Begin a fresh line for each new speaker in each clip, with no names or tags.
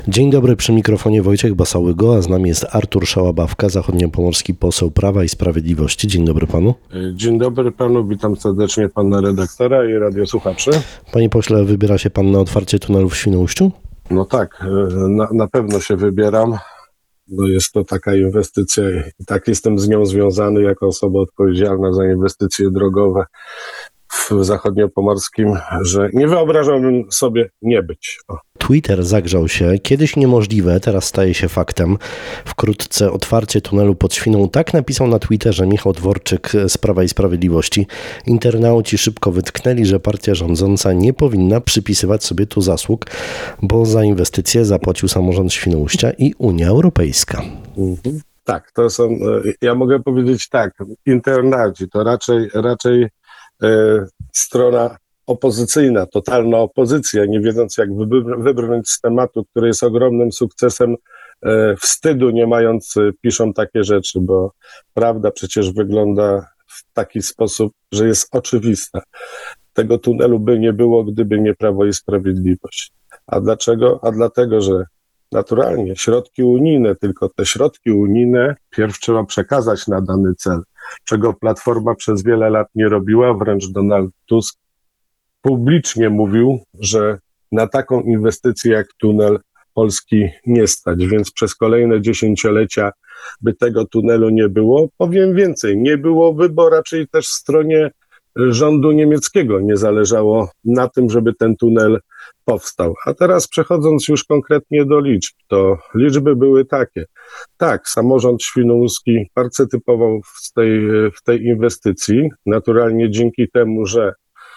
Dzień dobry, przy mikrofonie Wojciech Basałygo, a z nami jest Artur Szałabawka, zachodniopomorski poseł Prawa i Sprawiedliwości. Dzień dobry panu.
Dzień dobry panu, witam serdecznie pana redaktora i radiosłuchaczy.
Panie pośle, wybiera się pan na otwarcie tunelu w Świnoujściu?
No tak, na pewno się wybieram, bo jest to taka inwestycja i tak jestem z nią związany jako osoba odpowiedzialna za inwestycje drogowe w zachodniopomorskim, że nie wyobrażałbym sobie nie być.
Twitter zagrzał się. Kiedyś niemożliwe, teraz staje się faktem. Wkrótce otwarcie tunelu pod Świną. Tak napisał na Twitterze Michał Dworczyk z Prawa i Sprawiedliwości. Internauci szybko wytknęli, że partia rządząca nie powinna przypisywać sobie tu zasług, bo za inwestycje zapłacił samorząd Świnoujścia i Unia Europejska.
Tak, to są, ja mogę powiedzieć tak, internauci to raczej strona opozycyjna, totalna opozycja, nie wiedząc jak wybrnąć z tematu, który jest ogromnym sukcesem, wstydu nie mając, piszą takie rzeczy, bo prawda przecież wygląda w taki sposób, że jest oczywista. Tego tunelu by nie było, gdyby nie Prawo i Sprawiedliwość. A dlaczego? A dlatego, że naturalnie środki unijne, tylko te środki unijne pierw trzeba przekazać na dany cel, czego Platforma przez wiele lat nie robiła, wręcz Donald Tusk publicznie mówił, że na taką inwestycję jak tunel Polski nie stać, więc przez kolejne dziesięciolecia by tego tunelu nie było. Powiem więcej, nie byłoby, bo raczej też w stronie rządu niemieckiego nie zależało na tym, żeby ten tunel powstał. A teraz przechodząc już konkretnie do liczb, to liczby były takie. Tak, samorząd świnoujski partycypował w tej inwestycji, naturalnie dzięki temu, że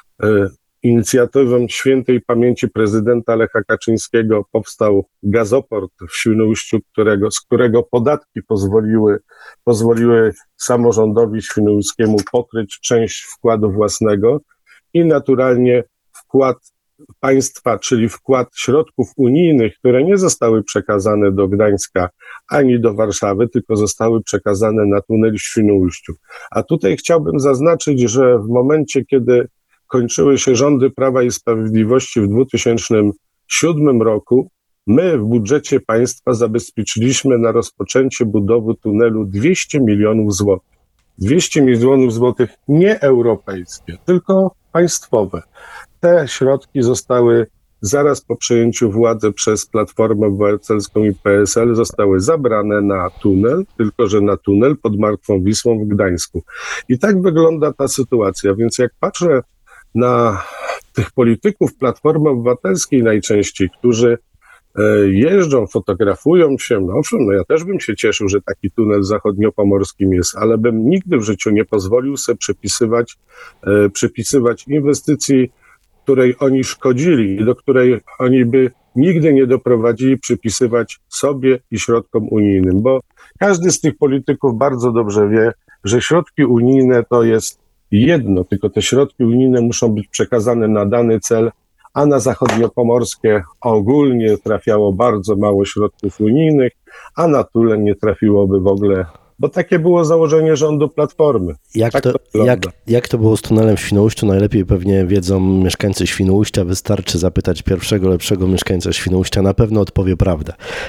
inicjatywą świętej pamięci prezydenta Lecha Kaczyńskiego powstał gazoport w Świnoujściu, z którego podatki pozwoliły samorządowi świnoujskiemu pokryć część wkładu własnego i naturalnie wkład państwa, czyli wkład środków unijnych, które nie zostały przekazane do Gdańska ani do Warszawy, tylko zostały przekazane na tunel w Świnoujściu. A tutaj chciałbym zaznaczyć, że w momencie, kiedy kończyły się rządy Prawa i Sprawiedliwości w 2007 roku, my w budżecie państwa zabezpieczyliśmy na rozpoczęcie budowy tunelu 200 milionów złotych. 200 milionów złotych nie europejskie, tylko państwowe. Te środki zostały zaraz po przejęciu władzy przez Platformę Obywatelską i PSL zostały zabrane na tunel, tylko że na tunel pod Martwą Wisłą w Gdańsku. I tak wygląda ta sytuacja, więc jak patrzę na tych polityków Platformy Obywatelskiej najczęściej, którzy jeżdżą, fotografują się, no owszem, no ja też bym się cieszył, że taki tunel zachodniopomorskim jest, ale bym nigdy w życiu nie pozwolił sobie przypisywać inwestycji, której oni szkodzili i do której oni by nigdy nie doprowadzili, przypisywać sobie i środkom unijnym, bo każdy z tych polityków bardzo dobrze wie, że środki unijne to jest jedno, tylko te środki unijne muszą być przekazane na dany cel, a na zachodniopomorskie ogólnie trafiało bardzo mało środków unijnych, a na tyle nie trafiłoby w ogóle, bo takie było założenie rządu Platformy.
Jak to było z tunelem w Świnoujściu? Najlepiej pewnie wiedzą mieszkańcy Świnoujścia. Wystarczy zapytać pierwszego lepszego mieszkańca Świnoujścia. Na pewno odpowie prawdę.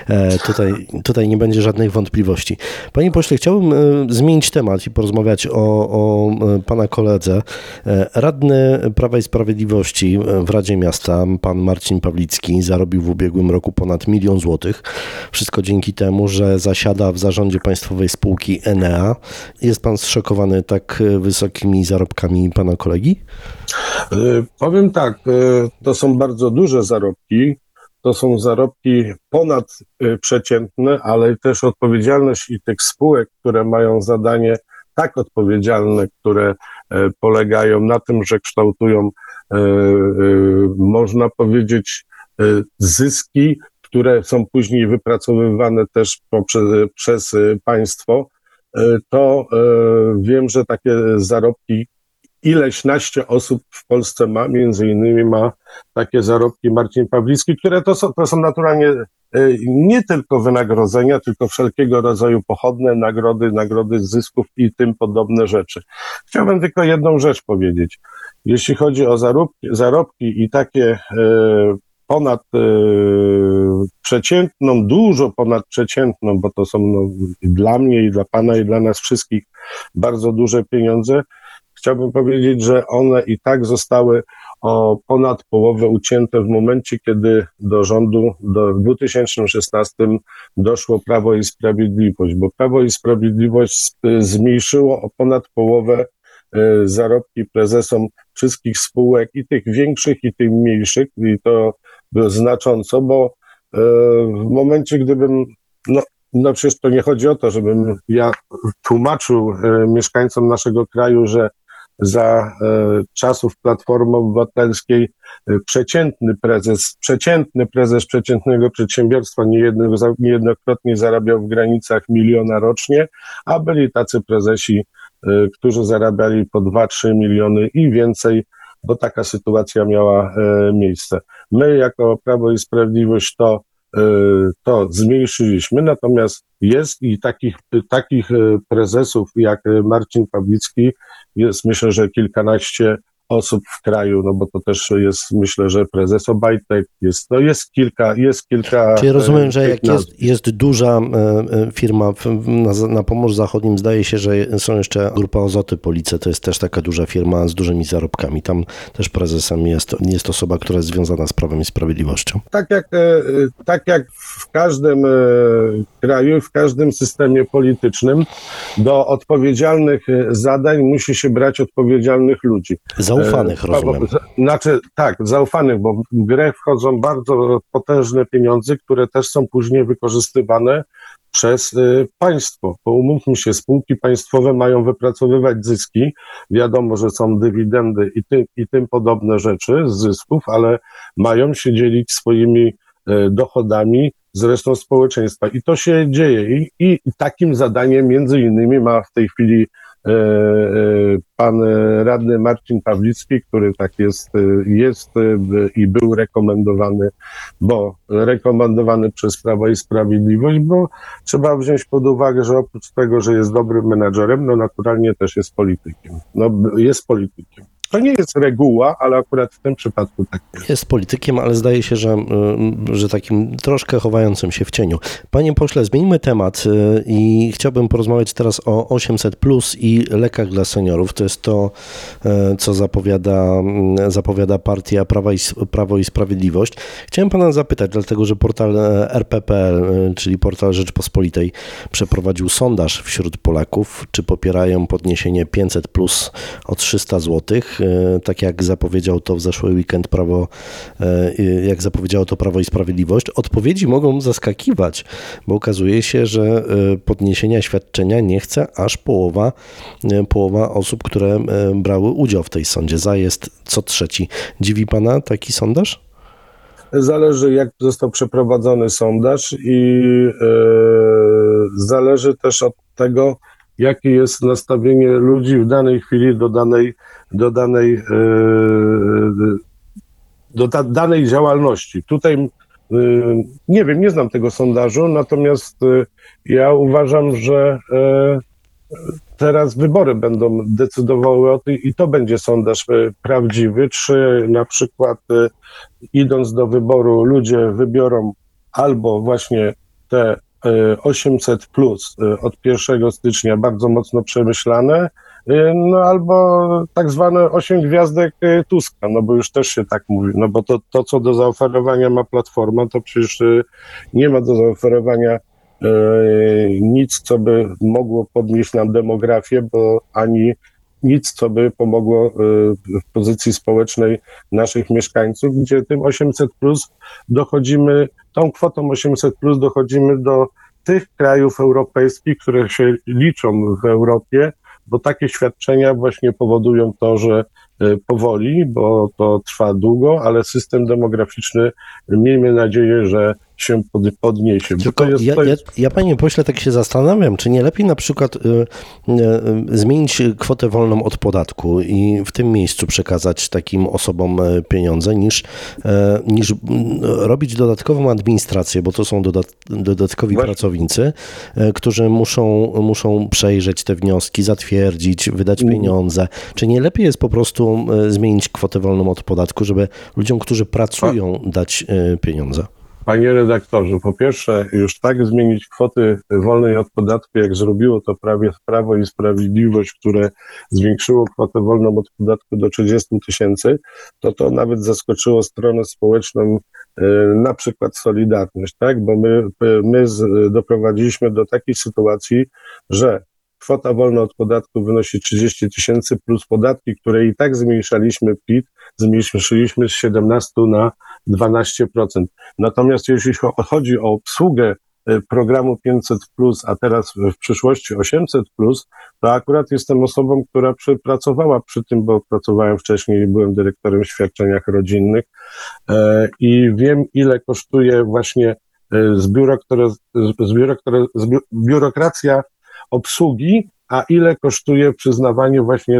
Tutaj nie będzie żadnych wątpliwości. Panie pośle, chciałbym zmienić temat i porozmawiać o pana koledze. Radny Prawa i Sprawiedliwości w Radzie Miasta, pan Marcin Pawlicki, zarobił w ubiegłym roku ponad 1 000 000 złotych. Wszystko dzięki temu, że zasiada w zarządzie państwowej spółki Enea. Jest pan zszokowany tak wysokimi zarobkami pana kolegi?
Powiem tak, to są bardzo duże zarobki, to są zarobki ponadprzeciętne, ale też odpowiedzialność i tych spółek, które mają zadanie tak odpowiedzialne, które polegają na tym, że kształtują, można powiedzieć, zyski, które są później wypracowywane też przez państwo, to wiem, że takie zarobki ileśnaście osób w Polsce ma, między innymi ma takie zarobki Marcin Pawlicki, które to są naturalnie nie tylko wynagrodzenia, tylko wszelkiego rodzaju pochodne, nagrody zysków i tym podobne rzeczy. Chciałbym tylko jedną rzecz powiedzieć. Jeśli chodzi o zarobki i takie ponad przeciętną, dużo ponad przeciętną, bo to są i dla mnie, i dla pana, i dla nas wszystkich bardzo duże pieniądze. Chciałbym powiedzieć, że one i tak zostały o ponad połowę ucięte w momencie, kiedy do rządu w 2016 doszło Prawo i Sprawiedliwość, bo Prawo i Sprawiedliwość zmniejszyło o ponad połowę zarobki prezesom wszystkich spółek, i tych większych, i tych mniejszych, i to znacząco, bo w momencie, gdybym, no przecież to nie chodzi o to, żebym ja tłumaczył mieszkańcom naszego kraju, że za czasów Platformy Obywatelskiej przeciętny prezes przeciętnego przedsiębiorstwa niejednokrotnie zarabiał w granicach 1 miliona rocznie, a byli tacy prezesi, którzy zarabiali po 2-3 miliony i więcej, bo taka sytuacja miała miejsce. My jako Prawo i Sprawiedliwość to zmniejszyliśmy, natomiast jest i takich prezesów jak Marcin Pawlicki jest, myślę, że kilkanaście osób w kraju, no bo to też jest, myślę, że prezes Obajtek, jest kilka.
Czyli rozumiem, że jak jest duża firma na Pomorzu Zachodnim, zdaje się, że są jeszcze Grupa Azoty Police, to jest też taka duża firma z dużymi zarobkami. Tam też prezesem jest osoba, która jest związana z Prawem i Sprawiedliwością.
Tak jak w każdym kraju, w każdym systemie politycznym, do odpowiedzialnych zadań musi się brać odpowiedzialnych ludzi.
Zaufanych, rozumiem.
Znaczy, tak, zaufanych, bo w grę wchodzą bardzo potężne pieniądze, które też są później wykorzystywane przez państwo. Bo umówmy się, spółki państwowe mają wypracowywać zyski. Wiadomo, że są dywidendy i tym podobne rzeczy z zysków, ale mają się dzielić swoimi dochodami z resztą społeczeństwa. I to się dzieje. I takim zadaniem między innymi ma w tej chwili pan radny Marcin Pawlicki, który tak jest i był rekomendowany przez Prawo i Sprawiedliwość, bo trzeba wziąć pod uwagę, że oprócz tego, że jest dobrym menadżerem, no naturalnie też jest politykiem. Jest politykiem. To nie jest reguła, ale akurat w tym przypadku tak jest.
Jest politykiem, ale zdaje się, że takim troszkę chowającym się w cieniu. Panie pośle, zmieńmy temat i chciałbym porozmawiać teraz o 800+ i lekach dla seniorów. To jest to, co zapowiada partia Prawo i Sprawiedliwość. Chciałem pana zapytać, dlatego że portal RP.pl, czyli portal Rzeczpospolitej, przeprowadził sondaż wśród Polaków, czy popierają podniesienie 500+ o 300 zł. Tak jak zapowiedział to w zeszły weekend Prawo i Sprawiedliwość. Odpowiedzi mogą zaskakiwać, bo okazuje się, że podniesienia świadczenia nie chce aż połowa osób, które brały udział w tej sądzie. Za jest co trzeci. Dziwi pana taki sondaż?
Zależy, jak został przeprowadzony sondaż i zależy też od tego, jakie jest nastawienie ludzi w danej chwili do danej działalności. Tutaj nie wiem, nie znam tego sondażu, natomiast ja uważam, że teraz wybory będą decydowały o tym i to będzie sondaż prawdziwy, czy na przykład idąc do wyboru ludzie wybiorą albo właśnie te 800+ od 1 stycznia bardzo mocno przemyślane, albo tak zwane 8 gwiazdek Tuska, bo już też się tak mówi, bo to co do zaoferowania ma Platforma, to przecież nie ma do zaoferowania nic, co by mogło podnieść nam demografię, bo ani nic, co by pomogło w pozycji społecznej naszych mieszkańców, gdzie tym 800+ dochodzimy, tą kwotą 800+ dochodzimy do tych krajów europejskich, które się liczą w Europie, bo takie świadczenia właśnie powodują to, że powoli, bo to trwa długo, ale system demograficzny, miejmy nadzieję, że się podniesie. Bo
Tylko ja, panie pośle, tak się zastanawiam, czy nie lepiej na przykład zmienić kwotę wolną od podatku i w tym miejscu przekazać takim osobom pieniądze, niż robić dodatkową administrację, bo to są dodatkowi pracownicy, którzy muszą przejrzeć te wnioski, zatwierdzić, wydać pieniądze. Czy nie lepiej jest po prostu zmienić kwotę wolną od podatku, żeby ludziom, którzy pracują, dać pieniądze?
Panie redaktorze, po pierwsze, już tak zmienić kwoty wolnej od podatku, jak zrobiło to Prawo i Sprawiedliwość, które zwiększyło kwotę wolną od podatku do 30 000, to nawet zaskoczyło stronę społeczną, na przykład Solidarność, tak? Bo my doprowadziliśmy do takiej sytuacji, że kwota wolna od podatku wynosi 30 000 plus podatki, które i tak zmniejszaliśmy PIT, zmniejszyliśmy z 17 na 12%. Natomiast jeśli chodzi o obsługę programu 500+, a teraz w przyszłości 800+, to akurat jestem osobą, która pracowała przy tym, bo pracowałem wcześniej, byłem dyrektorem w świadczeniach rodzinnych i wiem, ile kosztuje właśnie biurokracja obsługi, a ile kosztuje przyznawanie właśnie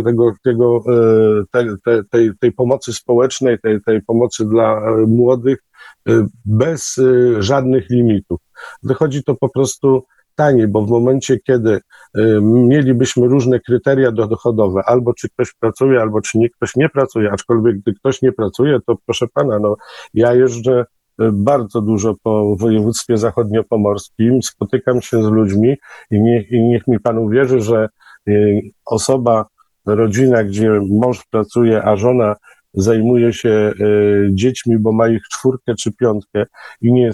tej pomocy społecznej, tej pomocy dla młodych bez żadnych limitów. Wychodzi to po prostu taniej, bo w momencie, kiedy mielibyśmy różne kryteria dochodowe, albo czy ktoś pracuje, albo czy ktoś nie pracuje, aczkolwiek gdy ktoś nie pracuje, to proszę pana, ja jeżdżę bardzo dużo po województwie zachodniopomorskim, spotykam się z ludźmi i niech mi pan uwierzy, że rodzina, gdzie mąż pracuje, a żona zajmuje się dziećmi, bo ma ich 4 czy 5 i nie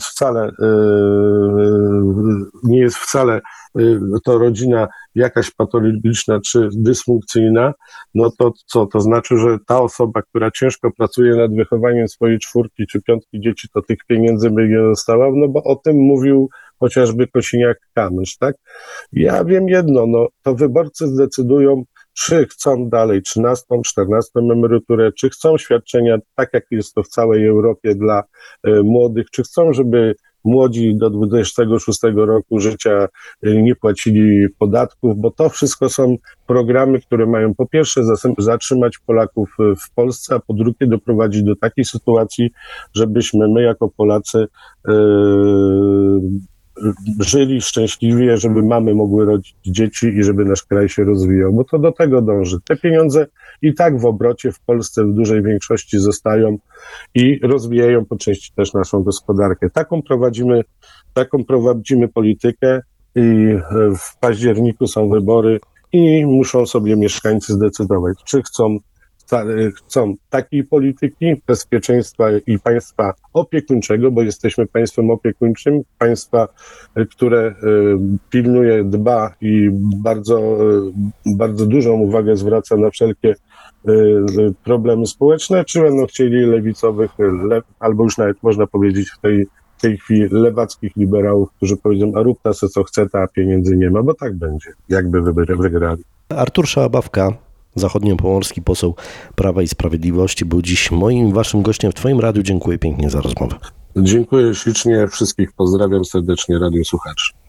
jest wcale to rodzina jakaś patologiczna czy dysfunkcyjna, to co? To znaczy, że ta osoba, która ciężko pracuje nad wychowaniem swojej 4 czy 5 dzieci, to tych pieniędzy by nie dostała, bo o tym mówił chociażby Kosiniak-Kamysz, tak? Ja wiem jedno, to wyborcy zdecydują, czy chcą dalej 13., 14. emeryturę, czy chcą świadczenia, tak jak jest to w całej Europie dla młodych, czy chcą, żeby młodzi do 26 roku życia nie płacili podatków, bo to wszystko są programy, które mają po pierwsze zatrzymać Polaków w Polsce, a po drugie doprowadzić do takiej sytuacji, żebyśmy my jako Polacy żyli szczęśliwie, żeby mamy mogły rodzić dzieci i żeby nasz kraj się rozwijał, bo to do tego dąży. Te pieniądze i tak w obrocie w Polsce w dużej większości zostają i rozwijają po części też naszą gospodarkę. Taką prowadzimy politykę i w październiku są wybory i muszą sobie mieszkańcy zdecydować, czy chcą takiej polityki bezpieczeństwa i państwa opiekuńczego, bo jesteśmy państwem opiekuńczym, państwa, które pilnuje, dba i bardzo, bardzo dużą uwagę zwraca na wszelkie problemy społeczne, czy będą chcieli lewicowych, albo już nawet można powiedzieć w tej chwili lewackich liberałów, którzy powiedzą, a rób ta se co chce, a pieniędzy nie ma, bo tak będzie, jakby wygrali.
Artur Szałabawka, zachodniopomorski poseł Prawa i Sprawiedliwości, był dziś moim, waszym gościem w twoim radiu. Dziękuję pięknie za rozmowę.
Dziękuję ślicznie, wszystkich pozdrawiam serdecznie, radiosłuchaczy.